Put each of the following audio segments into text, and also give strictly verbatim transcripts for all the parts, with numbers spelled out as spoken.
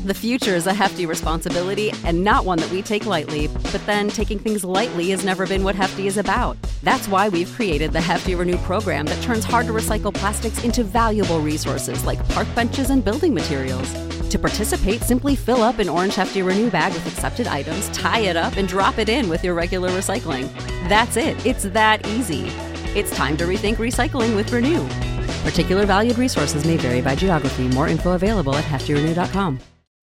The future is a hefty responsibility and not one that we take lightly, but then taking things lightly has never been what Hefty is about. That's why we've created the Hefty Renew program that turns hard-to-recycle plastics into valuable resources like park benches and building materials. To participate, simply fill up an orange Hefty Renew bag with accepted items, tie it up, and drop it in with your regular recycling. That's it. It's that easy. It's time to rethink recycling with Renew. Particular valued resources may vary by geography. More info available at hefty renew dot com.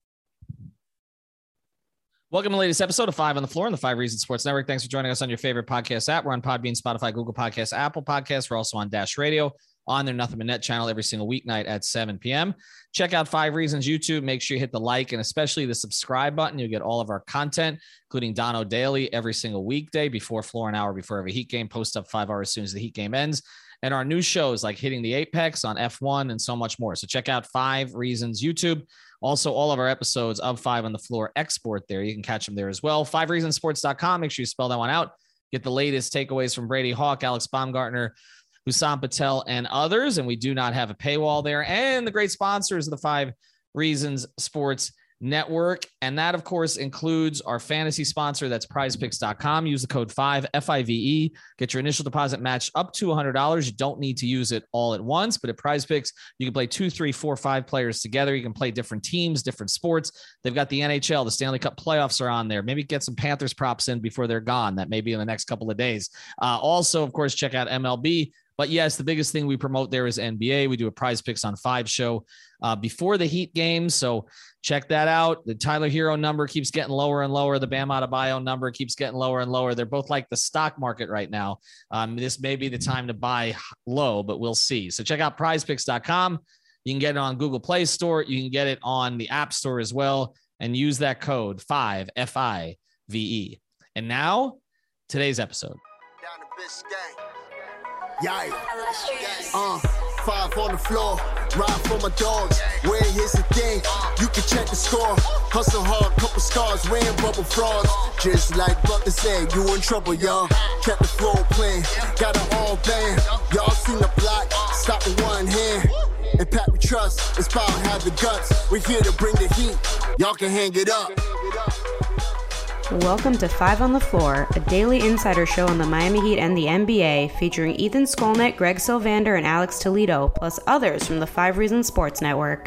Welcome to the latest episode of Five on the Floor on the Five Reasons Sports Network. Thanks for joining us on your favorite podcast app. We're on Podbean, Spotify, Google Podcasts, Apple Podcasts. We're also on Dash Radio on their Nothing But Net channel every single weeknight at seven p.m. Check out Five Reasons YouTube. Make sure you hit the like and especially the subscribe button. You'll get all of our content, including Dono Daily every single weekday before Floor, an hour before every Heat game. Post up five hours as soon as the Heat game ends. And our new shows like Hitting the Apex on F one and so much more. So check out Five Reasons YouTube. Also, all of our episodes of Five on the Floor export there. You can catch them there as well. five reasons sports dot com. Make sure you spell that one out. Get the latest takeaways from Brady Hawk, Alex Baumgartner, Hussam Patel, and others. And we do not have a paywall there. And the great sponsors of the Five Reasons Sports Network. And that, of course, includes our fantasy sponsor. That's prize picks dot com. Use the code five, F I V E. Get your initial deposit matched up to one hundred dollars. You don't need to use it all at once, but at PrizePicks, you can play two, three, four, five players together. You can play different teams, different sports. They've got the N H L, the Stanley Cup playoffs are on there. Maybe get some Panthers props in before they're gone. That may be in the next couple of days. Uh, also, of course, check out M L B. But yes, the biggest thing we promote there is N B A. We do a Prize Picks on Five show uh, before the Heat games. So check that out. The Tyler Hero number keeps getting lower and lower. The Bam Adebayo number keeps getting lower and lower. They're both like the stock market right now. Um, this may be the time to buy low, but we'll see. So check out prize picks dot com. You can get it on Google Play Store. You can get it on the App Store as well. And use that code five, F I V E. And now, today's episode. Down to Biscayne. Yeah, uh, five on the floor, ride for my dogs. Where here's the thing, you can check the score. Hustle hard, couple scars, wearing bubble frogs. Just like Butler said, you in trouble, y'all. Kept the floor playing, got it all banned. Y'all seen the block, stop with one hand. And Pat we trust, it's power, have the guts. We're here to bring the heat, y'all can hang it up. Welcome to Five on the Floor, a daily insider show on the Miami Heat and the N B A, featuring Ethan Skolnick, Greg Sylvander, and Alex Toledo, plus others from the Five Reasons Sports Network.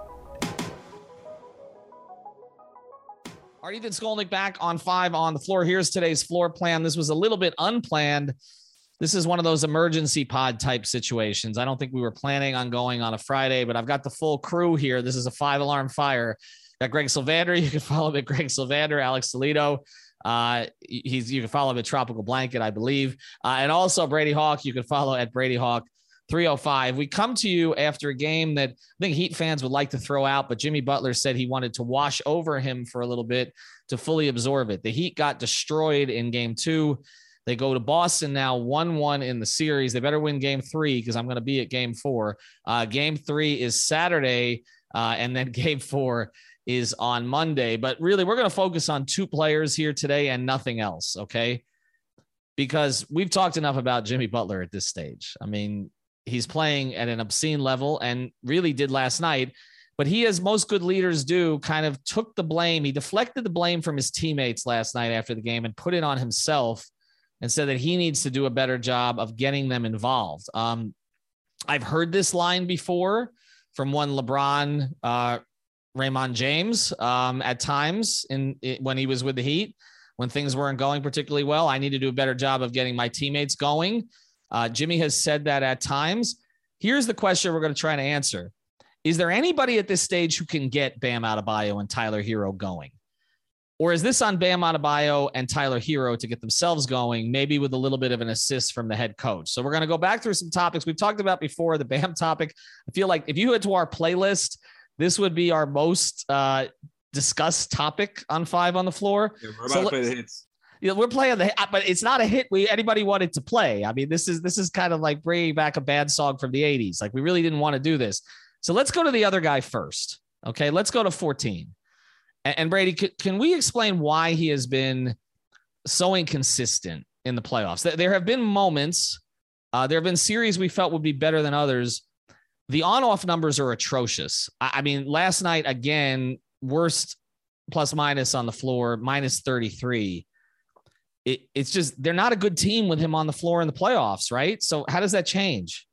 All right, Ethan Skolnick back on Five on the Floor. Here's today's floor plan. This was a little bit unplanned. This is one of those emergency pod type situations. I don't think we were planning on going on a Friday, but I've got the full crew here. This is a five alarm fire. Got Greg Sylvander. You can follow him at Greg Sylvander. Alex Toledo. Uh, he's you can follow him at Tropical Blanket, I believe. Uh, and also Brady Hawk. You can follow at Brady Hawk three oh five. We come to you after a game that I think Heat fans would like to throw out, but Jimmy Butler said he wanted to wash over him for a little bit to fully absorb it. The Heat got destroyed in game two. They go to Boston now one one in the series. They better win game three because I'm going to be at game four. Uh, game three is Saturday, uh, and then game four is on Monday. But really, we're going to focus on two players here today and nothing else, okay? Because we've talked enough about Jimmy Butler at this stage. I mean, he's playing at an obscene level and really did last night. But he, as most good leaders do, kind of took the blame. He deflected the blame from his teammates last night after the game and put it on himself and said that he needs to do a better job of getting them involved. Um, I've heard this line before from one LeBron, uh, Raymond James, um, at times in it, when he was with the Heat, when things weren't going particularly well. I need to do a better job of getting my teammates going. Uh, Jimmy has said that at times. Here's the question we're going to try to answer. Is there anybody at this stage who can get Bam Adebayo and Tyler Hero going? Or is this on Bam Adebayo and Tyler Hero to get themselves going, maybe with a little bit of an assist from the head coach? So we're going to go back through some topics we've talked about before, the Bam topic. I feel like if you head to our playlist, this would be our most uh, discussed topic on Five on the Floor. Yeah, we're about so to play the hits. You know, we're playing the, but it's not a hit we anybody wanted to play. I mean, this is this is kind of like bringing back a bad song from the eighties. Like, we really didn't want to do this. So let's go to the other guy first. Okay, let's go to fourteen. And, and Brady, can, can we explain why he has been so inconsistent in the playoffs? There have been moments, uh, there have been series we felt would be better than others. The on-off numbers are atrocious. I, I mean, last night, again, worst plus minus on the floor, minus thirty-three. It, it's just, they're not a good team with him on the floor in the playoffs, right? So how does that change?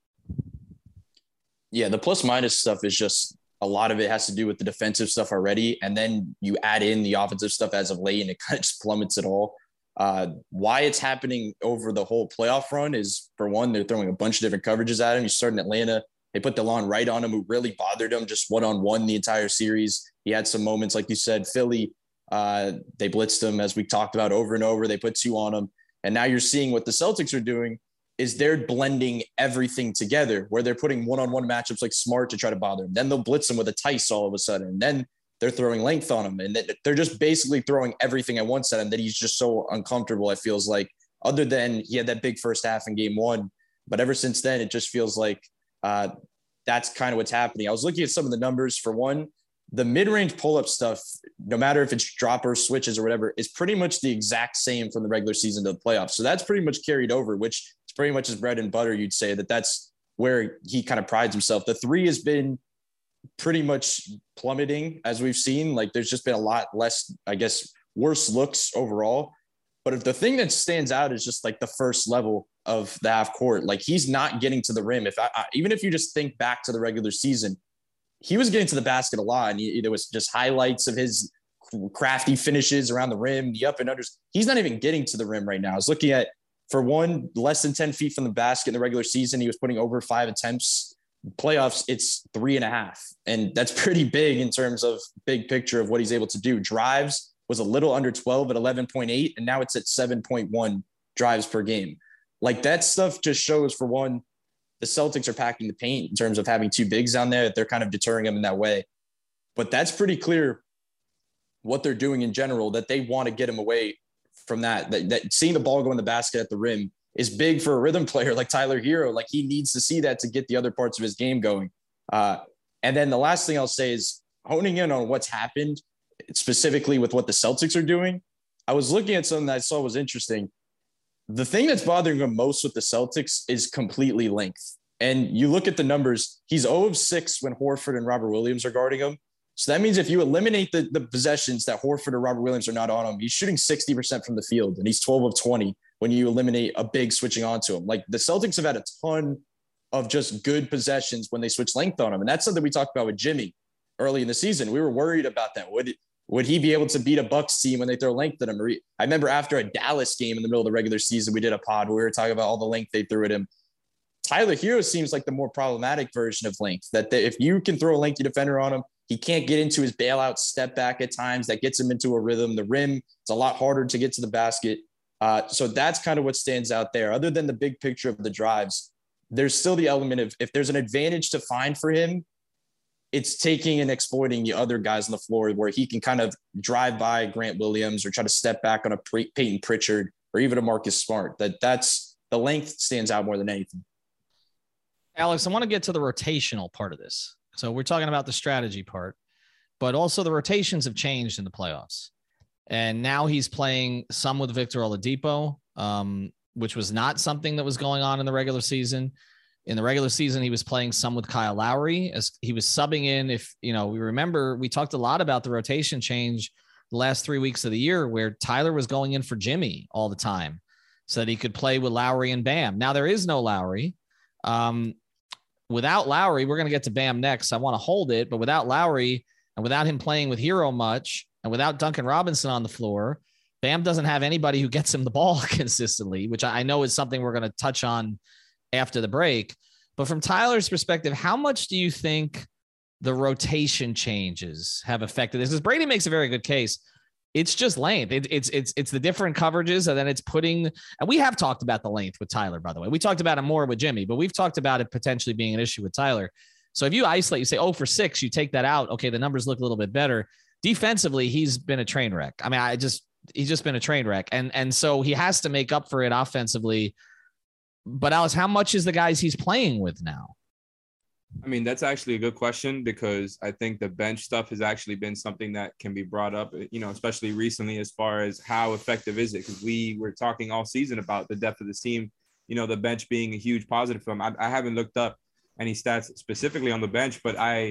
Yeah, the plus minus stuff is just, a lot of it has to do with the defensive stuff already. And then you add in the offensive stuff as of late and it kind of just plummets it all. Uh, why it's happening over the whole playoff run is, for one, they're throwing a bunch of different coverages at him. You start in Atlanta. They put DeLon Wright on him, who really bothered him just one-on-one the entire series. He had some moments, like you said, Philly, uh, they blitzed him, as we talked about over and over. They put two on him. And now you're seeing what the Celtics are doing is they're blending everything together, where they're putting one-on-one matchups like Smart to try to bother him. Then they'll blitz him with a Tice all of a sudden. And then they're throwing length on him. And they're just basically throwing everything at once at him that he's just so uncomfortable, it feels like, other than he had that big first half in game one. But ever since then, it just feels like uh, that's kind of what's happening. I was looking at some of the numbers. For one, the mid-range pull-up stuff, no matter if it's droppers, switches, or whatever, is pretty much the exact same from the regular season to the playoffs. So that's pretty much carried over, which is pretty much his bread and butter. You'd say that that's where he kind of prides himself. The three has been pretty much plummeting, as we've seen. Like, there's just been a lot less, I guess, worse looks overall. But if the thing that stands out is just like the first level of the half court, like he's not getting to the rim. If I, I even if you just think back to the regular season, he was getting to the basket a lot, and he, there was just highlights of his crafty finishes around the rim, the up and unders. He's not even getting to the rim right now. I was looking at, for one, less than ten feet from the basket in the regular season, he was putting over five attempts. Playoffs, it's three and a half. And that's pretty big in terms of big picture of what he's able to do. Drives was a little under twelve at eleven point eight, and now it's at seven point one drives per game. Like, that stuff just shows, for one, the Celtics are packing the paint in terms of having two bigs down there, that they're kind of deterring him in that way. But that's pretty clear what they're doing in general, that they want to get him away from that, that, that seeing the ball go in the basket at the rim is big for a rhythm player like Tyler Hero. Like, he needs to see that to get the other parts of his game going. Uh, and then the last thing I'll say is honing in on what's happened specifically with what the Celtics are doing. I was looking at something that I saw was interesting. The thing that's bothering him most with the Celtics is completely length. And you look at the numbers, he's zero of six when Horford and Robert Williams are guarding him. So that means if you eliminate the, the possessions that Horford or Robert Williams are not on him, he's shooting sixty percent from the field, and he's twelve of twenty when you eliminate a big switching onto him. Like, the Celtics have had a ton of just good possessions when they switch length on him. And that's something we talked about with Jimmy early in the season. We were worried about that. Would Would he be able to beat a Bucks team when they throw length at him? I remember after a Dallas game in the middle of the regular season, we did a pod where we were talking about all the length they threw at him. Tyler Hero seems like the more problematic version of length, that they, if you can throw a lengthy defender on him, he can't get into his bailout step back at times. That gets him into a rhythm. The rim, it's a lot harder to get to the basket. Uh, so that's kind of what stands out there. Other than the big picture of the drives, there's still the element of, if there's an advantage to find for him, it's taking and exploiting the other guys on the floor, where he can kind of drive by Grant Williams or try to step back on a Peyton Pritchard or even a Marcus Smart. That that's the length stands out more than anything. Alex, I want to get to the rotational part of this. So we're talking about the strategy part, but also the rotations have changed in the playoffs. And now he's playing some with Victor Oladipo, um, which was not something that was going on in the regular season. In the regular season, he was playing some with Kyle Lowry as he was subbing in. If, you know, we remember, we talked a lot about the rotation change the last three weeks of the year, where Tyler was going in for Jimmy all the time so that he could play with Lowry and Bam. Now there is no Lowry. Um, without Lowry, we're going to get to Bam next. I want to hold it, but without Lowry and without him playing with Hero much and without Duncan Robinson on the floor, Bam doesn't have anybody who gets him the ball consistently, which I know is something we're going to touch on after the break. But from Tyler's perspective, how much do you think the rotation changes have affected this? Because Brady makes a very good case. It's just length. It, it's it's it's the different coverages, and then it's putting. And we have talked about the length with Tyler, by the way. We talked about it more with Jimmy, but we've talked about it potentially being an issue with Tyler. So if you isolate, you say, oh, for six, you take that out. Okay, the numbers look a little bit better. Defensively, he's been a train wreck. I mean, I just he's just been a train wreck, and and so he has to make up for it offensively. But Alice, how much is the guys he's playing with now? I mean, that's actually a good question, because I think the bench stuff has actually been something that can be brought up, you know, especially recently, as far as how effective is it? Because we were talking all season about the depth of this team, you know, the bench being a huge positive for them. I, I haven't looked up any stats specifically on the bench, but I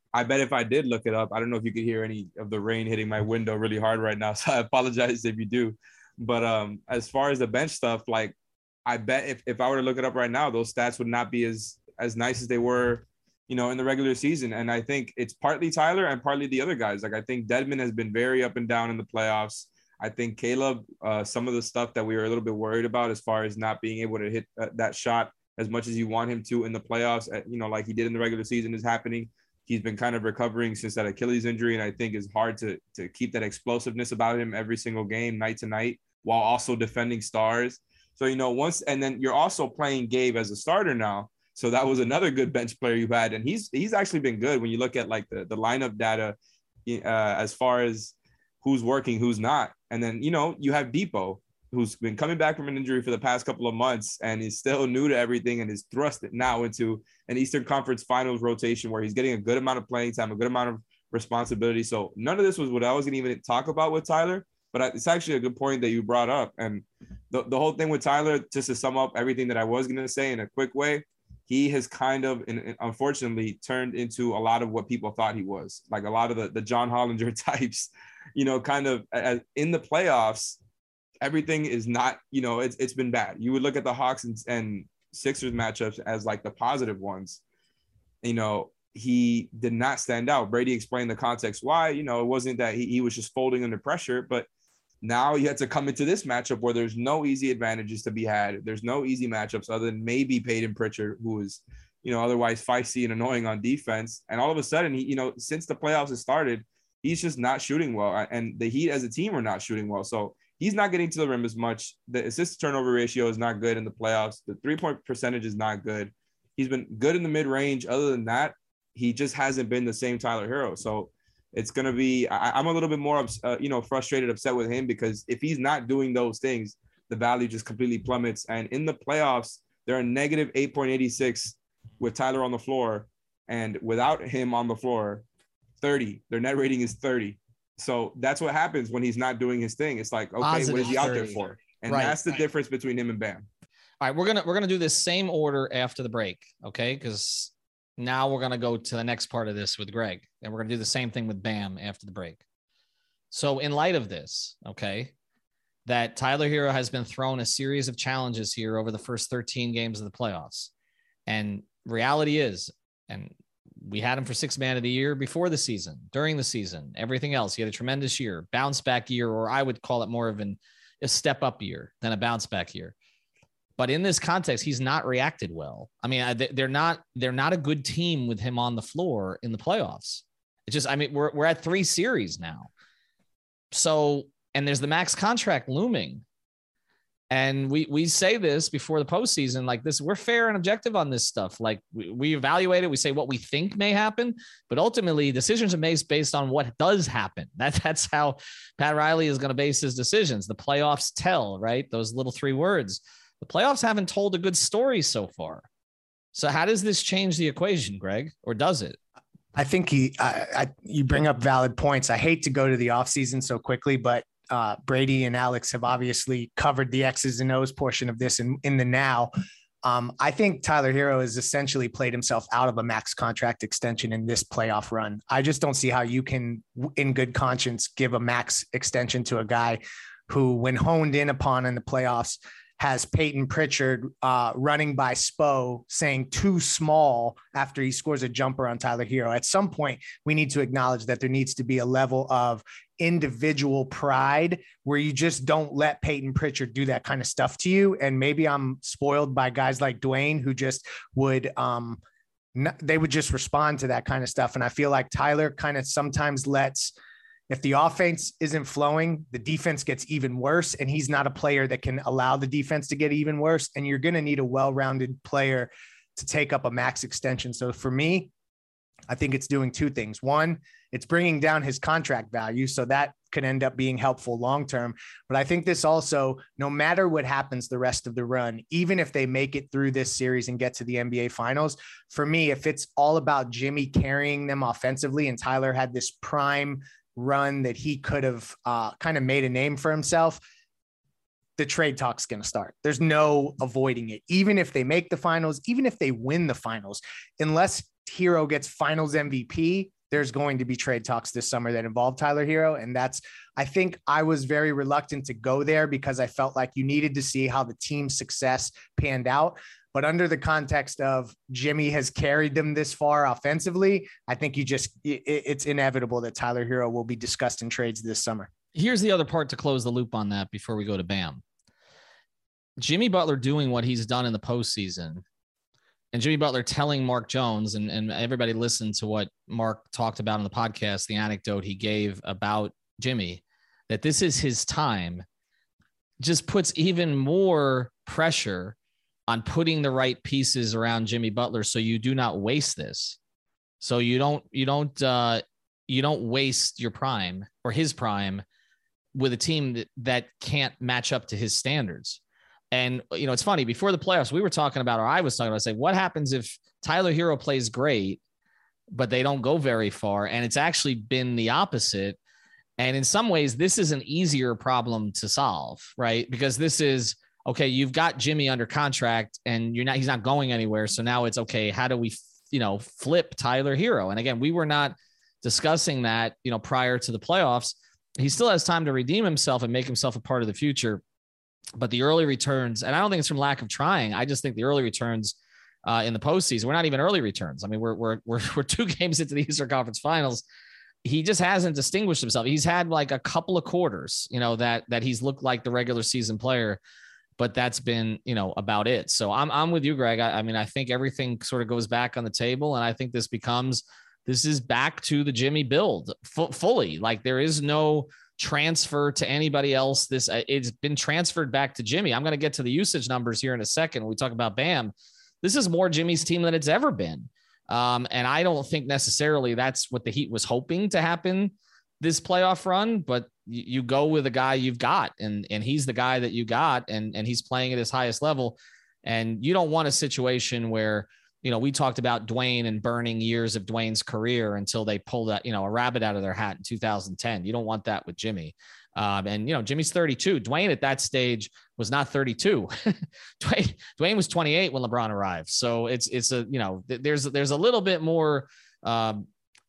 I bet if I did look it up, I don't know if you could hear any of the rain hitting my window really hard right now. So I apologize if you do. But um, as far as the bench stuff, like I bet if, if I were to look it up right now, those stats would not be as as nice as they were, you know, in the regular season. And I think it's partly Tyler and partly the other guys. Like I think Dedmon has been very up and down in the playoffs. I think Caleb, uh, some of the stuff that we were a little bit worried about as far as not being able to hit uh, that shot as much as you want him to in the playoffs, you know, like he did in the regular season is happening. He's been kind of recovering since that Achilles injury. And I think it's hard to, to keep that explosiveness about him every single game, night to night, while also defending stars. So, you know, once, and then you're also playing Gabe as a starter now. So that was another good bench player you had. And he's, he's actually been good when you look at like the, the lineup data uh, as far as who's working, who's not. And then, you know, you have Depot, who's been coming back from an injury for the past couple of months and is still new to everything and is thrust it now into an Eastern Conference Finals rotation where he's getting a good amount of playing time, a good amount of responsibility. So none of this was what I was going to even talk about with Tyler, but it's actually a good point that you brought up. And the, the whole thing with Tyler, just to sum up everything that I was going to say in a quick way, he has kind of, in, unfortunately, turned into a lot of what people thought he was, like a lot of the, the John Hollinger types, you know, kind of as, in the playoffs, everything is not, you know, it's it's been bad. You would look at the Hawks and, and Sixers matchups as like the positive ones. You know, he did not stand out. Brady explained the context why. You know, it wasn't that he, he was just folding under pressure, but now you had to come into this matchup where there's no easy advantages to be had. There's no easy matchups other than maybe Peyton Pritchard, who is, you know, otherwise feisty and annoying on defense. And all of a sudden, he, you know, since the playoffs have started, he's just not shooting well. And the Heat as a team are not shooting well. So he's not getting to the rim as much. The assist turnover ratio is not good in the playoffs. The three-point percentage is not good. He's been good in the mid-range. Other than that, he just hasn't been the same Tyler Herro. So it's going to be I, – I'm a little bit more, uh, you know, frustrated, upset with him because if he's not doing those things, the value just completely plummets. And in the playoffs, they're a negative eight point eight six with Tyler on the floor. And without him on the floor, thirty. Their net rating is thirty. So that's what happens when he's not doing his thing. It's like, okay, Positive what is he out there for? And right. that's the right. difference between him and Bam. All right, we're gonna we're gonna do this same order after the break, okay? Because now we're gonna go to the next part of this with Greg, and we're gonna do the same thing with Bam after the break. So, in light of this, okay, that Tyler Herro has been thrown a series of challenges here over the first thirteen games of the playoffs, and reality is, and we had him for sixth man of the year before the season, during the season, everything else. He had a tremendous year, bounce back year, or I would call it more of an, a step up year than a bounce back year. But in this context, he's not reacted well. I mean, they're not, they're not a good team with him on the floor in the playoffs. It's just, I mean, we're, we're at three series now. So, and there's the max contract looming. And we we say this before the postseason, like this, we're fair and objective on this stuff. Like we, we evaluate it, we say what we think may happen, but ultimately decisions are made based on what does happen. That, that's how Pat Riley is going to base his decisions. The playoffs tell, right? Those little three words. The playoffs haven't told a good story so far. So how does this change the equation, Greg, or does it? I think he, I, I, you bring up valid points. I hate to go to the offseason so quickly, but Uh, Brady and Alex have obviously covered the X's and O's portion of this in, in the now. Um, I think Tyler Herro has essentially played himself out of a max contract extension in this playoff run. I just don't see how you can, in good conscience, give a max extension to a guy who, when honed in upon in the playoffs, has Peyton Pritchard uh, running by Spo saying too small after he scores a jumper on Tyler Herro. At some point, we need to acknowledge that there needs to be a level of individual pride where you just don't let Peyton Pritchard do that kind of stuff to you. And maybe I'm spoiled by guys like Dwayne who just would, um, n- they would just respond to that kind of stuff. And I feel like Tyler kind of sometimes lets, if the offense isn't flowing, the defense gets even worse. And he's not a player that can allow the defense to get even worse. And you're going to need a well-rounded player to take up a max extension. So for me, I think it's doing two things. One, it's bringing down his contract value. So that could end up being helpful long-term. But I think this also, no matter what happens the rest of the run, even if they make it through this series and get to the N B A finals, for me, if it's all about Jimmy carrying them offensively and Tyler had this prime run that he could have uh, kind of made a name for himself, the trade talk's going to start. There's no avoiding it. Even if they make the finals, even if they win the finals, unless Herro gets finals M V P, there's going to be trade talks this summer that involve Tyler Hero. And that's, I think I was very reluctant to go there because I felt like you needed to see how the team's success panned out. But under the context of Jimmy has carried them this far offensively, I think you just, it, it's inevitable that Tyler Hero will be discussed in trades this summer. Here's the other part to close the loop on that before we go to Bam. Jimmy Butler doing what he's done in the postseason, and Jimmy Butler telling Mark Jones, and, and everybody listened to what Mark talked about on the podcast, the anecdote he gave about Jimmy, that this is his time, just puts even more pressure on putting the right pieces around Jimmy Butler so you do not waste this. So you don't, you don't, uh, you don't waste your prime or his prime with a team that, that can't match up to his standards. And, you know, it's funny, before the playoffs, we were talking about, or I was talking about, say, what happens if Tyler Hero plays great, but they don't go very far? And it's actually been the opposite. And in some ways, this is an easier problem to solve, right? Because this is, okay, you've got Jimmy under contract and you're not, he's not going anywhere. So now it's okay. How do we, you know, flip Tyler Hero? And again, we were not discussing that, you know, prior to the playoffs. He still has time to redeem himself and make himself a part of the future. But the early returns, and I don't think it's from lack of trying. I just think the early returns uh, in the postseason, we're not even early returns. I mean, we're, we're, we're, we're two games into the Eastern Conference Finals. He just hasn't distinguished himself. He's had like a couple of quarters, you know, that, that he's looked like the regular season player, but that's been, you know, about it. So I'm, I'm with you, Greg. I, I mean, I think everything sort of goes back on the table, and I think this becomes, this is back to the Jimmy build f- fully. Like there is no transfer to anybody else. This it's been transferred back to Jimmy. I'm going to get to the usage numbers here in a second when we talk about Bam. This is more Jimmy's team than it's ever been. Um, and I don't think necessarily that's what the Heat was hoping to happen this playoff run, but you, you go with the guy you've got, and, and he's the guy that you got, and, and he's playing at his highest level. And you don't want a situation where, you know, we talked about Dwayne and burning years of Dwayne's career until they pulled out, you know, a rabbit out of their hat in two thousand ten. You don't want that with Jimmy. Um, and, you know, Jimmy's thirty-two. Dwayne at that stage was not thirty-two. Dwayne, Dwayne was twenty-eight when LeBron arrived. So it's, it's a, you know, there's, there's a little bit more um,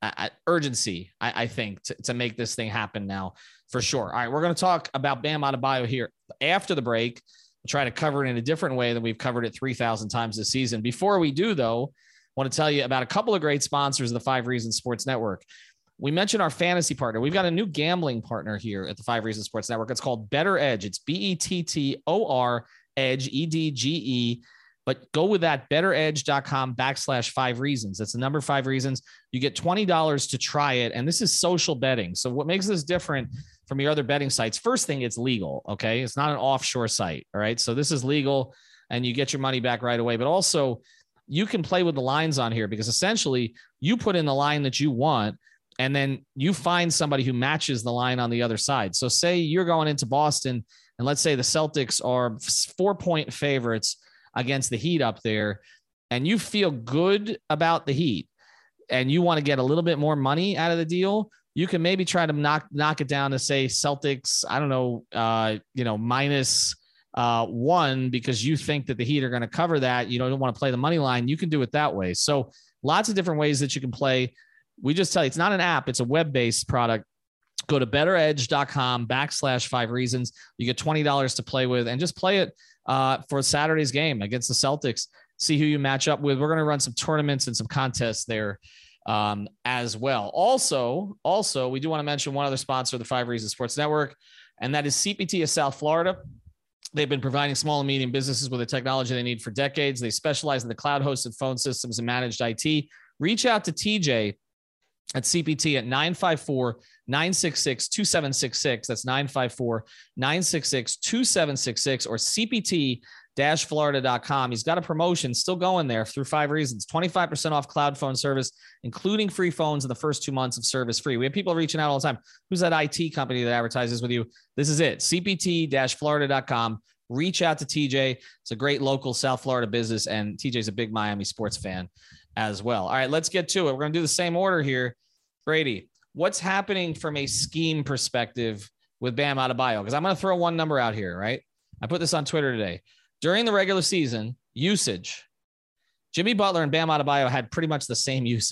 urgency, I, I think, to, to make this thing happen now for sure. All right. We're going to talk about Bam Adebayo here after the break. We'll try to cover it in a different way than we've covered it three thousand times this season. Before we do, though, I want to tell you about a couple of great sponsors of the Five Reasons Sports Network. We mentioned our fantasy partner. We've got a new gambling partner here at the Five Reasons Sports Network. It's called Better Edge. It's B E T T O R Edge, E D G E. But go with that, betteredge.com backslash five reasons. That's the number five reasons. You get twenty dollars to try it. And this is social betting. So what makes this different from your other betting sites? First thing, it's legal. Okay. It's not an offshore site. All right. So this is legal and you get your money back right away. But also you can play with the lines on here, because essentially you put in the line that you want, and then you find somebody who matches the line on the other side. So say you're going into Boston, and let's say the Celtics are four point favorites against the Heat up there, and you feel good about the Heat and you want to get a little bit more money out of the deal, you can maybe try to knock, knock it down to say Celtics, I don't know, uh, you know, minus uh, one, because you think that the Heat are going to cover that. You don't want to play the money line. You can do it that way. So lots of different ways that you can play. We just tell you, it's not an app. It's a web-based product. Go to betteredge.com backslash five reasons. You get twenty dollars to play with, and just play it uh, for Saturday's game against the Celtics. See who you match up with. We're going to run some tournaments and some contests there um, as well. Also, also, we do want to mention one other sponsor of the Five Reasons Sports Network, and that is C P T of South Florida. They've been providing small and medium businesses with the technology they need for decades. They specialize in the cloud-hosted phone systems and managed I T. Reach out to T J at C P T at nine five four, nine six six, two seven six six. That's nine five four, nine six six, two seven six six, or C P T Florida dot com. He's got a promotion still going there through Five Reasons. twenty-five percent off cloud phone service, including free phones in the first two months of service free. We have people reaching out all the time. Who's that I T company that advertises with you? This is it. C P T Florida dot com. Reach out to T J. It's a great local South Florida business, and T J's a big Miami sports fan as well. All right, let's get to it. We're going to do the same order here. Brady, what's happening from a scheme perspective with Bam Adebayo? Because I'm going to throw one number out here, right? I put this on Twitter today. During the regular season, usage, Jimmy Butler and Bam Adebayo had pretty much the same usage.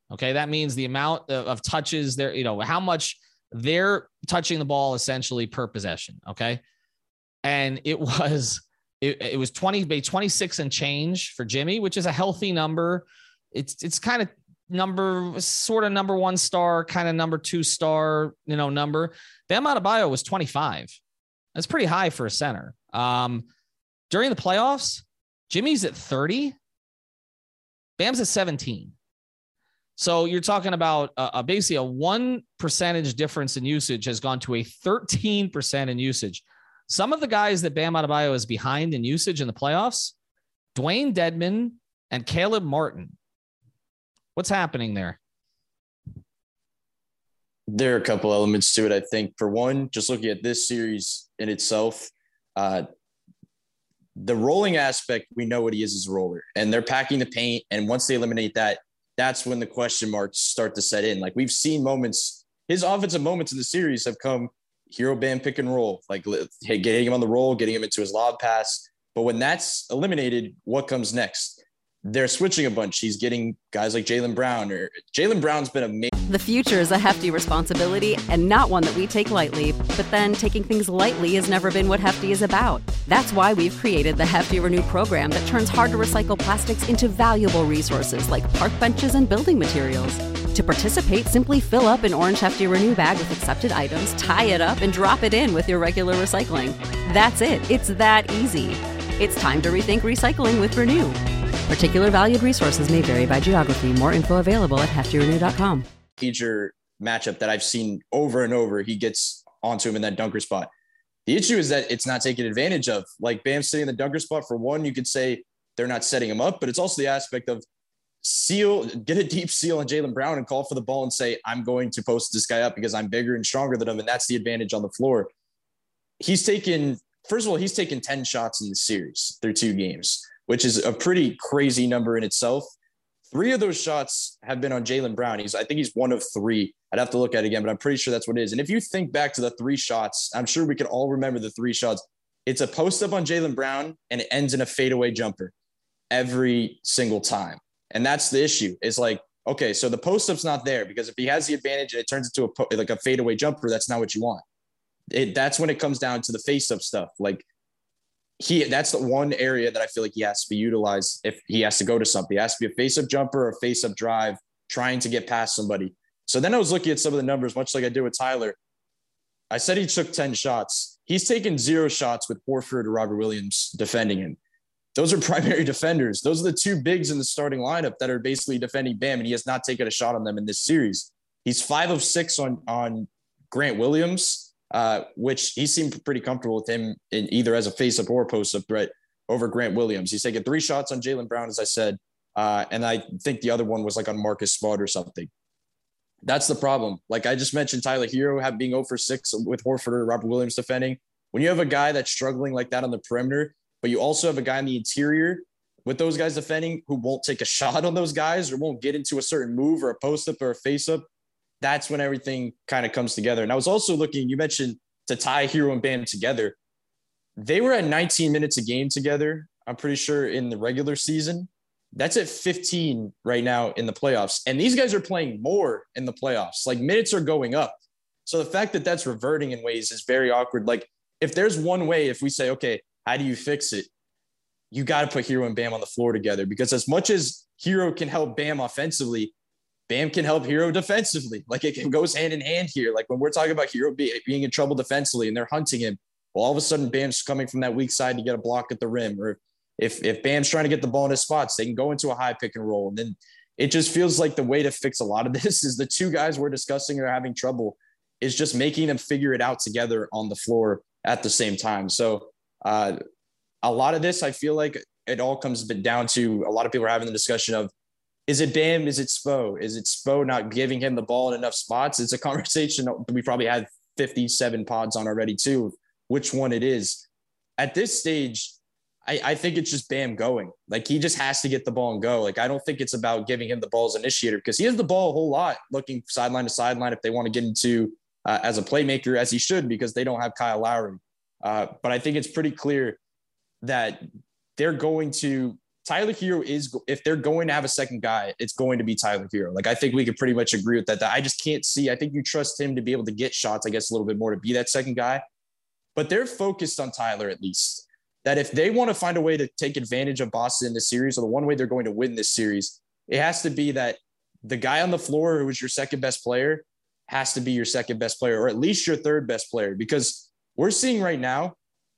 Okay. That means the amount of, of touches there, you know, how much they're touching the ball essentially per possession. Okay. And it was, it, it was twenty, twenty-six and change for Jimmy, which is a healthy number. It's, it's kind of number, sort of number one star, kind of number two star, you know, number. Bam Adebayo was twenty-five. That's pretty high for a center. Um, during the playoffs, Jimmy's at thirty. Bam's at seventeen. So you're talking about uh, a, basically a one percentage difference in usage has gone to a thirteen percent in usage. Some of the guys that Bam Adebayo is behind in usage in the playoffs, Dwayne Dedmon and Caleb Martin. What's happening there? There are a couple elements to it, I think. For one, just looking at this series in itself, uh, the rolling aspect, we know what he is as a roller, and they're packing the paint. And once they eliminate that, that's when the question marks start to set in. Like we've seen moments, his offensive moments in the series have come Hero Bam pick and roll, like hey, getting him on the roll, getting him into his lob pass. But when that's eliminated, what comes next? They're switching a bunch. He's getting guys like Jaylen Brown, or Jaylen Brown's been amazing. The future is a hefty responsibility and not one that we take lightly. But then taking things lightly has never been what Hefty is about. That's why we've created the Hefty Renew program that turns hard to recycle plastics into valuable resources like park benches and building materials. To participate, simply fill up an orange Hefty Renew bag with accepted items, tie it up, and drop it in with your regular recycling. That's it. It's that easy. It's time to rethink recycling with Renew. Particular valued resources may vary by geography. More info available at hefty renew dot com. Major matchup that I've seen over and over, he gets onto him in that dunker spot. The issue is that it's not taken advantage of. Like Bam sitting in the dunker spot, for one, you could say they're not setting him up, but it's also the aspect of seal, get a deep seal on Jaylen Brown and call for the ball and say, I'm going to post this guy up because I'm bigger and stronger than him. And that's the advantage on the floor. He's taken, first of all, he's taken ten shots in the series through two games, which is a pretty crazy number in itself. Three of those shots have been on Jaylen Brown. He's, I think he's one of three. I'd have to look at it again, but I'm pretty sure that's what it is. And if you think back to the three shots, I'm sure we can all remember the three shots. It's a post up on Jaylen Brown and it ends in a fadeaway jumper every single time. And that's the issue. It's like, okay, so the post up's not there because if he has the advantage and it turns into a like a fadeaway jumper, that's not what you want. It, that's when it comes down to the face up stuff. Like, He that's the one area that I feel like he has to be utilized if he has to go to something. It has to be a face-up jumper or a face-up drive trying to get past somebody. So then I was looking at some of the numbers, much like I did with Tyler. I said he took ten shots. He's taken zero shots with Horford or Robert Williams defending him. Those are primary defenders. Those are the two bigs in the starting lineup that are basically defending Bam, and he has not taken a shot on them in this series. He's five of six on, on Grant Williams. Uh, which he seemed pretty comfortable with him in either as a face-up or post-up threat over Grant Williams. He's taken three shots on Jaylen Brown, as I said, uh, and I think the other one was like on Marcus Smart or something. That's the problem. Like I just mentioned, Tyler Hero have being zero for six with Horford or Robert Williams defending. When you have a guy that's struggling like that on the perimeter, but you also have a guy in the interior with those guys defending who won't take a shot on those guys or won't get into a certain move or a post-up or a face-up, that's when everything kind of comes together. And I was also looking, you mentioned to tie Hero and Bam together. They were at nineteen minutes a game together, I'm pretty sure, in the regular season. That's at fifteen right now in the playoffs. And these guys are playing more in the playoffs. Like minutes are going up. So the fact that that's reverting in ways is very awkward. Like if there's one way, if we say, okay, how do you fix it? You got to put Hero and Bam on the floor together, because as much as Hero can help Bam offensively, Bam can help Hero defensively. Like it goes hand in hand here. Like when we're talking about Hero being in trouble defensively and they're hunting him, well, all of a sudden Bam's coming from that weak side to get a block at the rim. Or if, if Bam's trying to get the ball in his spots, they can go into a high pick and roll. And then it just feels like the way to fix a lot of this is the two guys we're discussing are having trouble is just making them figure it out together on the floor at the same time. So uh, a lot of this, I feel like it all comes down to a lot of people are having the discussion of, is it Bam? Is it Spo? Is it Spo not giving him the ball in enough spots? It's a conversation we probably had fifty-seven pods on already too, which one it is. At this stage, I, I think it's just Bam going. Like he just has to get the ball and go. Like I don't think it's about giving him the ball as initiator, because he has the ball a whole lot looking sideline to sideline if they want to get into uh, as a playmaker, as he should, because they don't have Kyle Lowry. Uh, but I think it's pretty clear that they're going to Tyler Hero is, if they're going to have a second guy, it's going to be Tyler Hero. Like, I think we could pretty much agree with that. That I just can't see. I think you trust him to be able to get shots, I guess, a little bit more to be that second guy. But they're focused on Tyler, at least. That if they want to find a way to take advantage of Boston in this series, or the one way they're going to win this series, it has to be that the guy on the floor who is your second best player has to be your second best player, or at least your third best player, because we're seeing right now,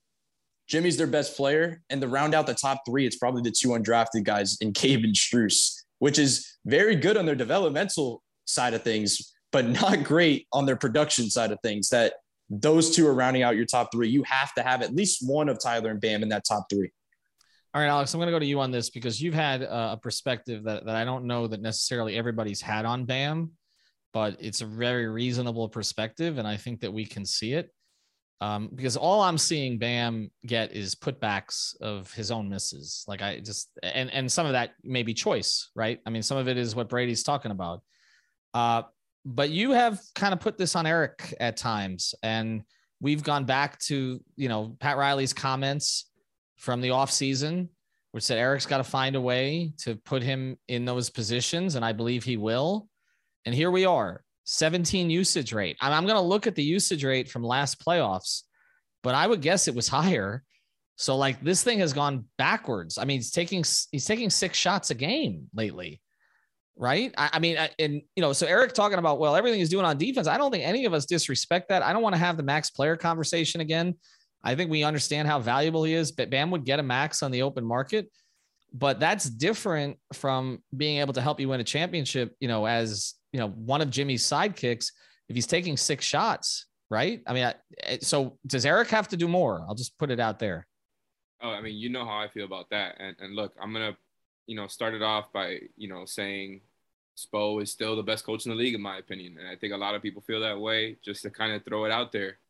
Jimmy's their best player, and to round out the top three, it's probably the two undrafted guys in Gabe and Strus, which is very good on their developmental side of things, but not great on their production side of things. That those two are rounding out your top three. You have to have at least one of Tyler and Bam in that top three. All right, Alex, I'm going to go to you on this because you've had a perspective that, that I don't know that necessarily everybody's had on Bam, but it's a very reasonable perspective, and I think that we can see it. Um, because all I'm seeing Bam get is putbacks of his own misses. Like I just, and, and some of that may be choice, right? I mean, some of it is what Brady's talking about. Uh, but you have kind of put this on Eric at times, and we've gone back to, you know, Pat Riley's comments from the off season, which said Eric's got to find a way to put him in those positions. And I believe he will. And here we are. seventeen usage rate. I'm going to look at the usage rate from last playoffs, but I would guess it was higher. So like this thing has gone backwards. I mean, he's taking, he's taking six shots a game lately. Right. I, I mean, I, and you know, so Eric talking about, well, everything he's doing on defense. I don't think any of us disrespect that. I don't want to have the max player conversation again. I think we understand how valuable he is, but Bam would get a max on the open market, but that's different from being able to help you win a championship, you know, as, you know, one of Jimmy's sidekicks, if he's taking six shots, right? I mean, I, so does Eric have to do more? I'll just put it out there. Oh, I mean, you know how I feel about that. And, and look, I'm going to, you know, start it off by, you know, saying Spo is still the best coach in the league, in my opinion. And I think a lot of people feel that way, just to kind of throw it out there.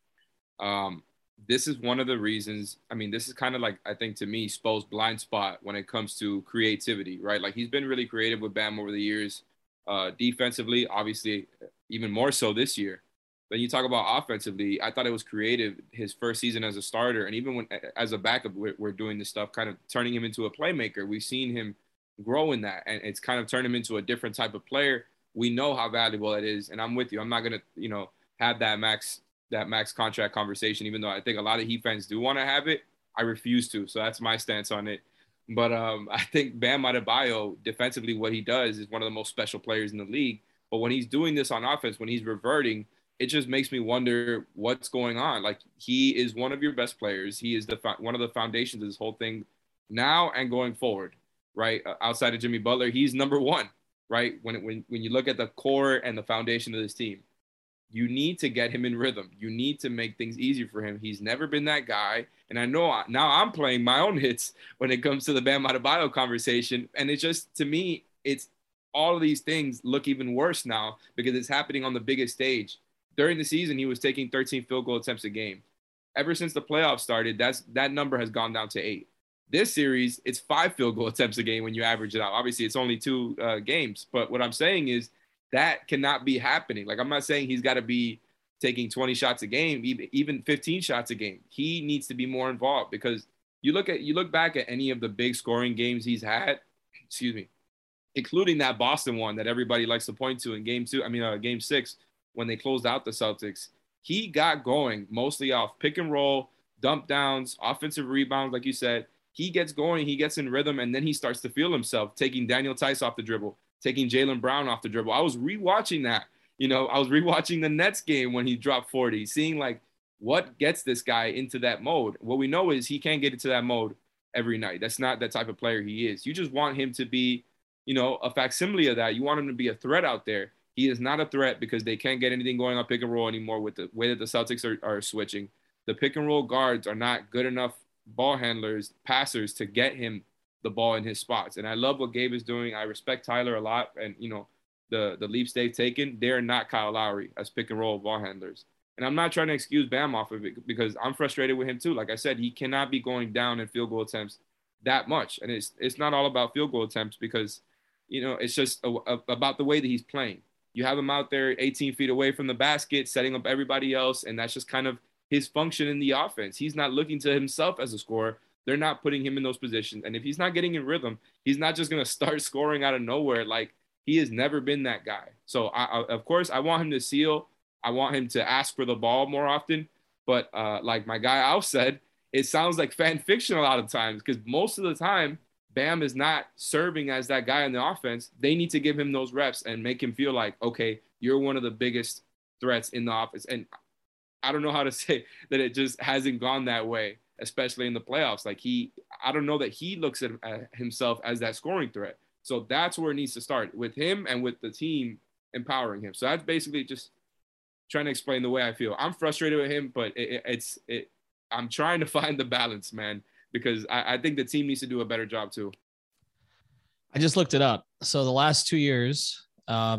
Um, this is one of the reasons. I mean, this is kind of like, I think to me, Spo's blind spot when it comes to creativity, right? Like he's been really creative with Bam over the years. Uh, defensively, obviously, even more so this year. Then you talk about offensively, I thought it was creative his first season as a starter. And even when as a backup, we're, we're doing this stuff, kind of turning him into a playmaker. We've seen him grow in that, and it's kind of turned him into a different type of player. We know how valuable it is. And I'm with you. I'm not going to, you know, have that max, that max contract conversation, even though I think a lot of Heat fans do want to have it. I refuse to. So that's my stance on it. But um, I think Bam Adebayo, defensively, what he does is one of the most special players in the league. But when he's doing this on offense, when he's reverting, it just makes me wonder what's going on. Like, he is one of your best players. He is the one of the foundations of this whole thing now and going forward, right? Uh, outside of Jimmy Butler, he's number one, right? When, it, when, when you look at the core and the foundation of this team, you need to get him in rhythm. You need to make things easy for him. He's never been that guy. And I know I, now I'm playing my own hits when it comes to the Bam Adebayo conversation. And it's just, to me, it's all of these things look even worse now because it's happening on the biggest stage. During the season, he was taking thirteen field goal attempts a game. Ever since the playoffs started, that's that number has gone down to eight. This series, it's five field goal attempts a game when you average it out. Obviously, it's only two uh, games. But what I'm saying is, that cannot be happening. Like, I'm not saying he's got to be taking twenty shots a game, even, even fifteen shots a game. He needs to be more involved because you look at, you look back at any of the big scoring games he's had, excuse me, including that Boston one that everybody likes to point to in game two, I mean, uh, game six, when they closed out the Celtics, he got going mostly off pick and roll, dump downs, offensive rebounds, like you said. He gets going, he gets in rhythm, and then he starts to feel himself, taking Daniel Tice off the dribble, taking Jaylen Brown off the dribble. I was rewatching that. You know, I was rewatching the Nets game when he dropped forty, seeing like what gets this guy into that mode. What we know is he can't get into that mode every night. That's not the type of player he is. You just want him to be, you know, a facsimile of that. You want him to be a threat out there. He is not a threat because they can't get anything going on pick and roll anymore with the way that the Celtics are, are switching. The pick and roll guards are not good enough ball handlers, passers to get him the ball in his spots. And I love what Gabe is doing. I respect Tyler a lot. And, you know, the, the leaps they've taken, they're not Kyle Lowry as pick and roll ball handlers. And I'm not trying to excuse Bam off of it because I'm frustrated with him too. Like I said, he cannot be going down in field goal attempts that much. And it's it's not all about field goal attempts because, you know, it's just a, a, about the way that he's playing. You have him out there eighteen feet away from the basket, setting up everybody else. And that's just kind of his function in the offense. He's not looking to himself as a scorer, They're not putting him in those positions. And if he's not getting in rhythm, he's not just going to start scoring out of nowhere. Like, he has never been that guy. So, I, I, of course, I want him to seal. I want him to ask for the ball more often. But uh, like my guy Al said, it sounds like fan fiction a lot of times, because most of the time, Bam is not serving as that guy in the offense. They need to give him those reps and make him feel like, okay, you're one of the biggest threats in the offense. And I don't know how to say that it just hasn't gone that way, especially in the playoffs. Like, he, I don't know that he looks at himself as that scoring threat. So that's where it needs to start, with him and with the team empowering him. So that's basically just trying to explain the way I feel. I'm frustrated with him, but it, it, it's it. I'm trying to find the balance, man, because I, I think the team needs to do a better job too. I just looked it up. So the last two years, uh,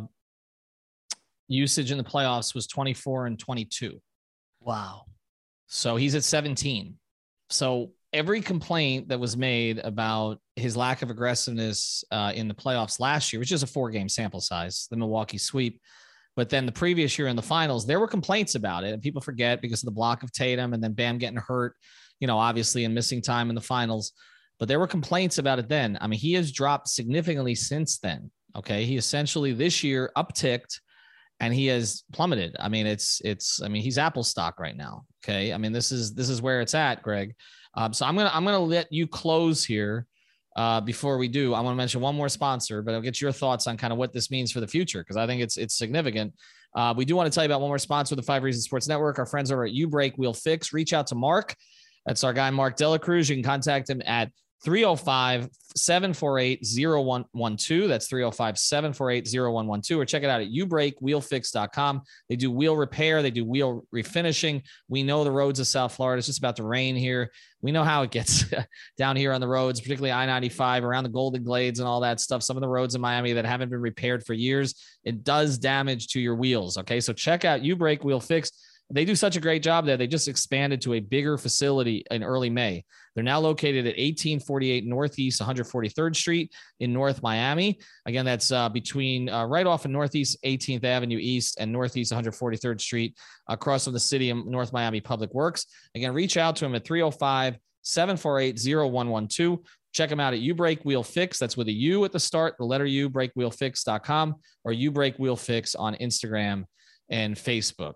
usage in the playoffs was twenty-four and twenty-two. Wow. So he's at seventeen. So every complaint that was made about his lack of aggressiveness uh, in the playoffs last year, which is a four-game sample size, the Milwaukee sweep, but then the previous year in the finals, there were complaints about it. And people forget because of the block of Tatum and then Bam getting hurt, you know, obviously, and missing time in the finals. But there were complaints about it then. I mean, he has dropped significantly since then. Okay. He essentially this year upticked and he has plummeted. I mean, it's, it's, I mean, he's Apple stock right now. Okay. I mean, this is, this is where it's at, Greg. Um, so I'm going to, I'm going to let you close here. Uh, before we do, I want to mention one more sponsor, but I'll get your thoughts on kind of what this means for the future, because I think it's it's significant. Uh, we do want to tell you about one more sponsor of the Five Reasons Sports Network, our friends over at You Break We'll Fix. Reach out to Mark. That's our guy, Mark Delacruz. You can contact him at three oh five, seven four eight, oh one one two. That's three oh five, seven four eight, oh one one two, or check it out at you break wheel fix dot com. They do wheel repair. They do wheel refinishing. We know the roads of South Florida. It's just about to rain here. We know how it gets down here on the roads, particularly I ninety-five around the Golden Glades and all that stuff. Some of the roads in Miami that haven't been repaired for years, it does damage to your wheels. Okay. So check out You Break Wheel Fix. They do such a great job there. They just expanded to a bigger facility in early May. They're now located at eighteen forty-eight Northeast one hundred forty-third Street in North Miami. Again, that's uh, between uh, right off of Northeast eighteenth Avenue East and Northeast one hundred forty-third Street across from the City of North Miami Public Works. Again, reach out to them at three oh five, seven four eight, oh one one two. Check them out at You Break Wheel Fix. That's with a U at the start, the letter U, break wheel fix dot com, or You Break Wheel Fix on Instagram and Facebook.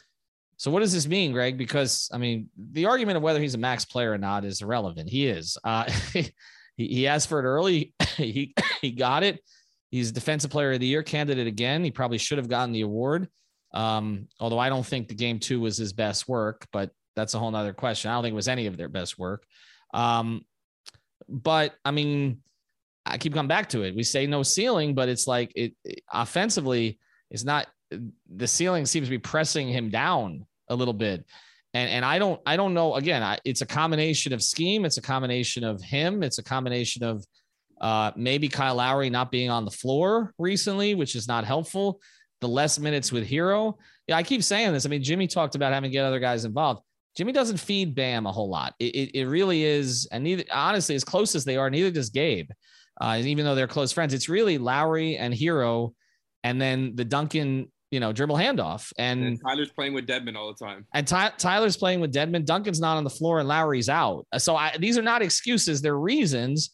So what does this mean, Greg? Because, I mean, the argument of whether he's a max player or not is irrelevant. He is. Uh, he, he asked for it early. he, he got it. He's Defensive Player of the Year candidate again. He probably should have gotten the award, um, although I don't think the game two was his best work, but that's a whole nother question. I don't think it was any of their best work. Um, but, I mean, I keep coming back to it. We say no ceiling, but it's like it, it offensively is not – the ceiling seems to be pressing him down a little bit. And, and I don't, I don't know, again, I, it's a combination of scheme. It's a combination of him. It's a combination of uh, maybe Kyle Lowry not being on the floor recently, which is not helpful. The less minutes with Hero. Yeah. I keep saying this. I mean, Jimmy talked about having to get other guys involved. Jimmy doesn't feed Bam a whole lot. It, it, it really is. And neither, honestly, as close as they are, neither does Gabe. Uh, even though they're close friends, it's really Lowry and Hero. And then the Duncan, you know, dribble handoff. And, and Tyler's playing with Dedmon all the time. And Ty- Tyler's playing with Dedmon. Duncan's not on the floor and Lowry's out. So I, these are not excuses. They're reasons,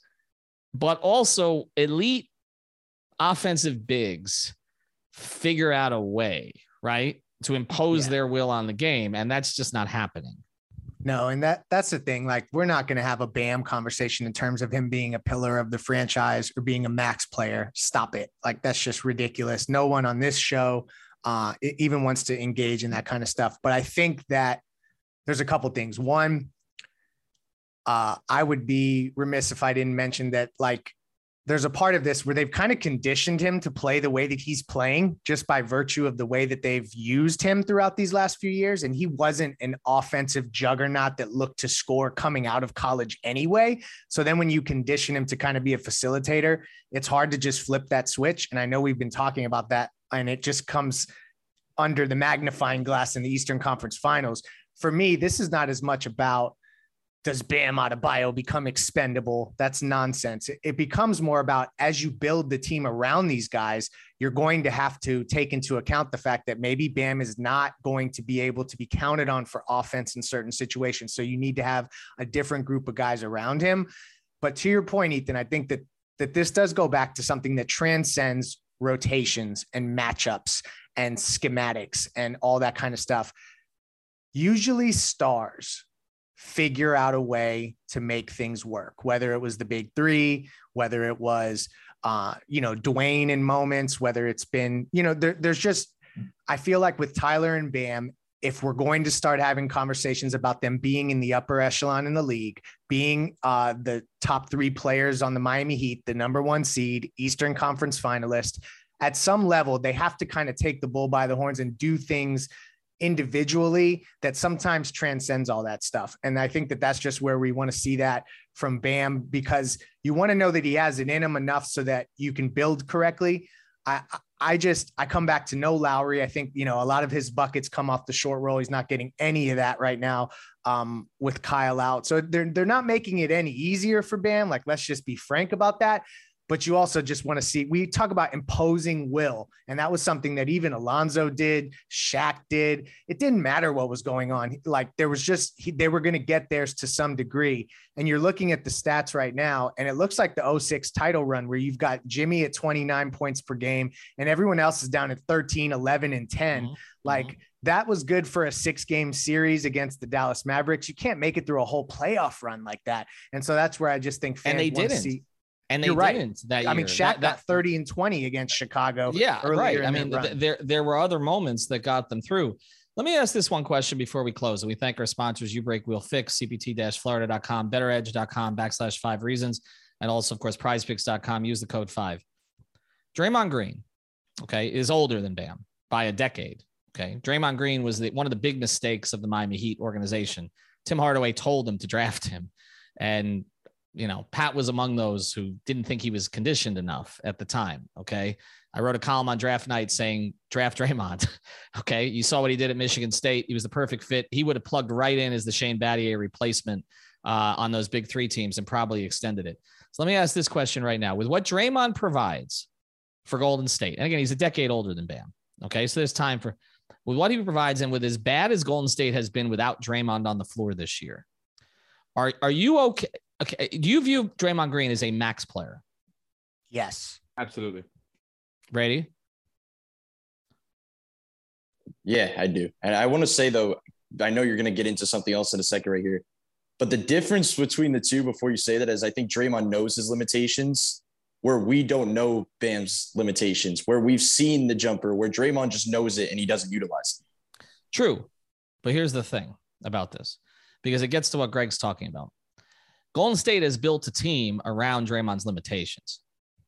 but also elite offensive bigs figure out a way, right, to impose yeah. their will on the game. And that's just not happening. No, and that that's the thing. Like, we're not going to have a Bam conversation in terms of him being a pillar of the franchise or being a max player. Stop it. Like, that's just ridiculous. No one on this show uh, even wants to engage in that kind of stuff. But I think that there's a couple things. One, uh, I would be remiss if I didn't mention that, like, there's a part of this where they've kind of conditioned him to play the way that he's playing just by virtue of the way that they've used him throughout these last few years. And he wasn't an offensive juggernaut that looked to score coming out of college anyway. So then when you condition him to kind of be a facilitator, it's hard to just flip that switch. And I know we've been talking about that, and it just comes under the magnifying glass in the Eastern Conference Finals. For me, this is not as much about does Bam Adebayo become expendable? That's nonsense. It, it becomes more about, as you build the team around these guys, you're going to have to take into account the fact that maybe Bam is not going to be able to be counted on for offense in certain situations. So you need to have a different group of guys around him. But to your point, Ethan, I think that that this does go back to something that transcends rotations and matchups and schematics and all that kind of stuff. Usually stars figure out a way to make things work, whether it was the big three, whether it was, uh, you know, Dwayne in moments, whether it's been, you know, there, there's just, I feel like with Tyler and Bam, if we're going to start having conversations about them being in the upper echelon in the league, being uh, the top three players on the Miami Heat, the number one seed, Eastern Conference finalist, at some level, they have to kind of take the bull by the horns and do things individually that sometimes transcends all that stuff. And I think that that's just where we want to see that from Bam, because you want to know that he has it in him enough so that you can build correctly. I, I just, I come back to no Lowry. I think, you know, a lot of his buckets come off the short roll. He's not getting any of that right now um, with Kyle out. So they're, they're not making it any easier for Bam. Like, let's just be frank about that. But you also just want to see, we talk about imposing will. And that was something that even Alonzo did, Shaq did. It didn't matter what was going on. Like there was just, he, they were going to get theirs to some degree. And you're looking at the stats right now, and it looks like the oh six title run where you've got Jimmy at twenty-nine points per game and everyone else is down at thirteen, eleven, and ten. Mm-hmm. Like that was good for a six game series against the Dallas Mavericks. You can't make it through a whole playoff run like that. And so that's where I just think fans and they want didn't. to see. And they You're right. didn't that year. I mean, Shaq that, that, got thirty and twenty against Chicago. Yeah, right. I mean, th- there there were other moments that got them through. Let me ask this one question before we close. And we thank our sponsors, You Break Wheel Fix, C P T Florida dot com, better edge dot com backslash five reasons. And also, of course, prize picks dot com. Use the code five. Draymond Green, okay, is older than Bam by a decade. Okay. Draymond Green was the, one of the big mistakes of the Miami Heat organization. Tim Hardaway told him to draft him. And you know, Pat was among those who didn't think he was conditioned enough at the time. Okay. I wrote a column on draft night saying draft Draymond. Okay. You saw what he did at Michigan State. He was the perfect fit. He would have plugged right in as the Shane Battier replacement uh, on those big three teams and probably extended it. So let me ask this question right now. With what Draymond provides for Golden State, and again, he's a decade older than Bam. Okay. So there's time for, with what he provides and with as bad as Golden State has been without Draymond on the floor this year, are, are you okay? Okay. Do you view Draymond Green as a max player? Yes, absolutely. Brady? Yeah, I do. And I want to say, though, I know you're going to get into something else in a second right here, but the difference between the two before you say that is I think Draymond knows his limitations where we don't know Bam's limitations, where we've seen the jumper, where Draymond just knows it and he doesn't utilize it. True. But here's the thing about this, because it gets to what Greg's talking about. Golden State has built a team around Draymond's limitations,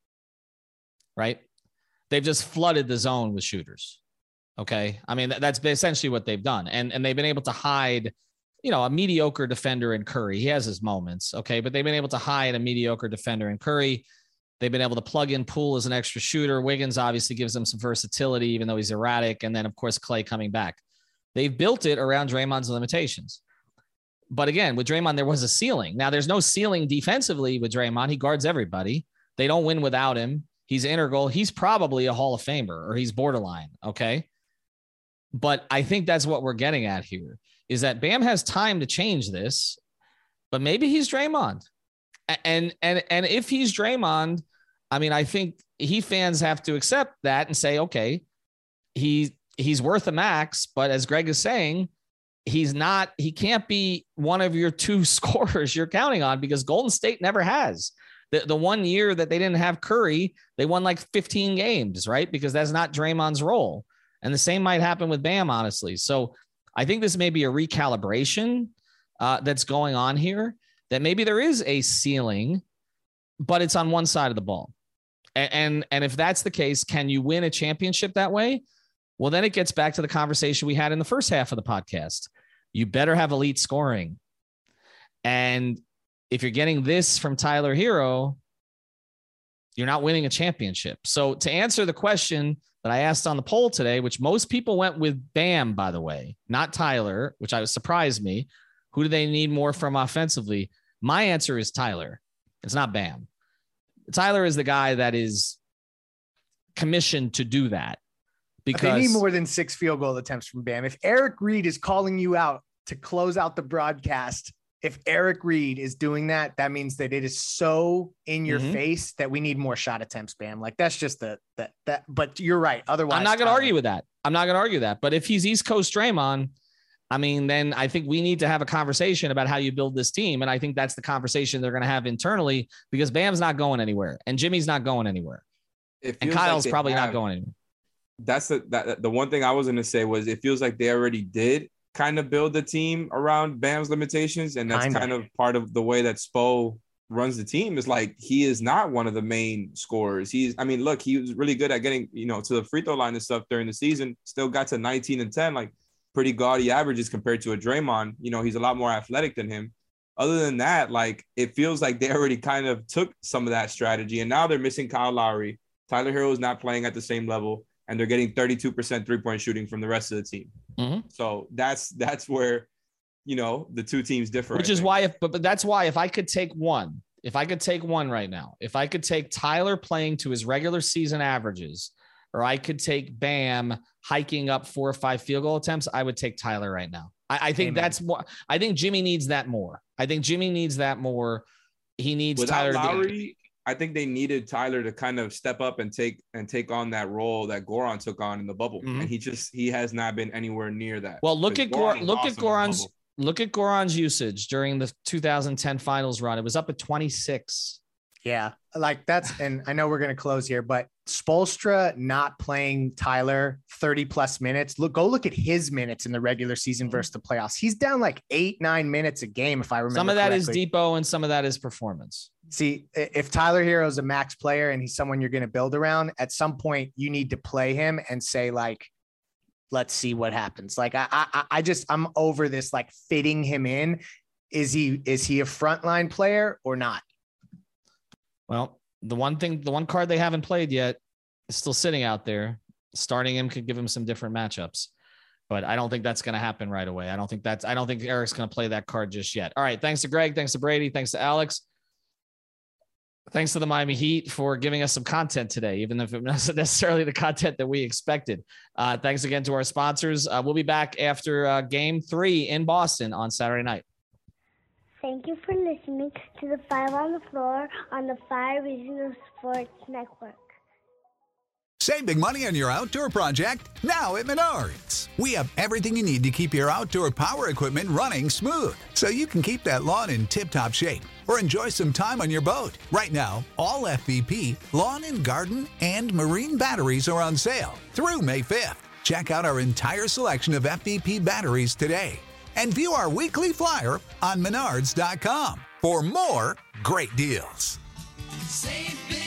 right? They've just flooded the zone with shooters. Okay. I mean, that's essentially what they've done. And, and they've been able to hide, you know, a mediocre defender in Curry. He has his moments. Okay. But they've been able to hide a mediocre defender in Curry. They've been able to plug in Poole as an extra shooter. Wiggins obviously gives them some versatility, even though he's erratic. And then of course, Clay coming back. They've built it around Draymond's limitations. But again, with Draymond, there was a ceiling. Now there's no ceiling defensively with Draymond. He guards everybody. They don't win without him. He's integral. He's probably a Hall of Famer or he's borderline. Okay. But I think that's what we're getting at here is that Bam has time to change this, but maybe he's Draymond. And, and, and if he's Draymond, I mean, I think Heat fans have to accept that and say, okay, he, he's worth a max, but as Greg is saying, he's not, he can't be one of your two scorers you're counting on because Golden State never has. The, the one year that they didn't have Curry, they won like fifteen games, right? Because that's not Draymond's role. And the same might happen with Bam, honestly. So I think this may be a recalibration uh, that's going on here, that maybe there is a ceiling, but it's on one side of the ball. And, and, and if that's the case, can you win a championship that way? Well, then it gets back to the conversation we had in the first half of the podcast. You better have elite scoring. And if you're getting this from Tyler Hero, you're not winning a championship. So to answer the question that I asked on the poll today, which most people went with Bam, by the way, not Tyler, which I was surprised me. Who do they need more from offensively? My answer is Tyler. It's not Bam. Tyler is the guy that is commissioned to do that. Because they need more than six field goal attempts from Bam. If Eric Reed is calling you out to close out the broadcast, if Eric Reed is doing that, that means that it is so in your mm-hmm. face that we need more shot attempts, Bam. Like that's just the, that, that, but you're right. Otherwise, I'm not going to argue with that. I'm not going to argue that, but if he's East Coast Draymond, I mean, then I think we need to have a conversation about how you build this team. And I think that's the conversation they're going to have internally because Bam's not going anywhere and Jimmy's not going anywhere. And Kyle's like probably have, not going anywhere. That's the, that, the one thing I was going to say was it feels like they already did kind of build the team around Bam's limitations. And that's kinda. kind of part of the way that Spo runs the team is like, he is not one of the main scorers. He's, I mean, look, he was really good at getting, you know, to the free throw line and stuff during the season, still got to nineteen and ten, like pretty gaudy averages compared to a Draymond. You know, he's a lot more athletic than him. Other than that, like, it feels like they already kind of took some of that strategy and now they're missing Kyle Lowry. Tyler Hero is not playing at the same level. And they're getting thirty-two percent three-point shooting from the rest of the team. Mm-hmm. So that's that's where, you know, the two teams differ. Which I is think. why, if but, but that's why if I could take one, if I could take one right now, if I could take Tyler playing to his regular season averages, or I could take Bam hiking up four or five field goal attempts, I would take Tyler right now. I, I think Amen. that's what I think Jimmy needs that more. I think Jimmy needs that more. He needs Without Tyler Lowry, to be. I think they needed Tyler to kind of step up and take and take on that role that Goran took on in the bubble, mm-hmm. and he just he has not been anywhere near that. Well, look at Goran, look awesome at Goran's look at Goran's usage during the two thousand ten finals run. It was up at twenty-six. Yeah, like that's, and I know we're going to close here, but Spoelstra not playing Tyler thirty plus minutes. Look, go look at his minutes in the regular season versus the playoffs. He's down like eight, nine minutes a game. If I remember, some of that correctly. is Depot and some of that is performance. See, if Tyler Hero is a max player and he's someone you're going to build around, at some point you need to play him and say like, let's see what happens. Like I, I, I just, I'm over this, like fitting him in. Is he, is he a frontline player or not? Well, the one thing, the one card they haven't played yet is still sitting out there. Starting him could give him some different matchups, but I don't think that's going to happen right away. I don't think that's, I don't think Eric's going to play that card just yet. All right. Thanks to Greg. Thanks to Brady. Thanks to Alex. Thanks to the Miami Heat for giving us some content today, even if it wasn't necessarily the content that we expected. Uh, thanks again to our sponsors. Uh, we'll be back after uh, game three in Boston on Saturday night. Thank you for listening to the Five on the Floor on the Five Regional Sports Network. Save big money on your outdoor project now at Menards. We have everything you need to keep your outdoor power equipment running smooth, so you can keep that lawn in tip-top shape or enjoy some time on your boat. Right now, all F V P, lawn and garden, and marine batteries are on sale through May fifth. Check out our entire selection of F V P batteries today and view our weekly flyer on menards dot com for more great deals. Save big.